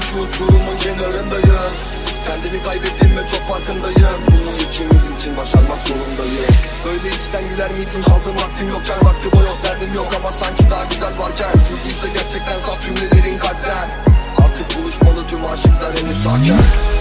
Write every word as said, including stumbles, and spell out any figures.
şu uçurumun kenarındayım. Kendimi kaybettim ve çok farkındayım. Bunu ikimiz için başarmak zorundayım. Böyle içten güler miydim, kaldım vaktim yokken. Vakti boy yok, derdim yok ama sanki daha güzel varken. Çünkü ise gerçekten saf cümlelerin kalpten. Artık buluşmalı tüm aşıklar henüz sakin.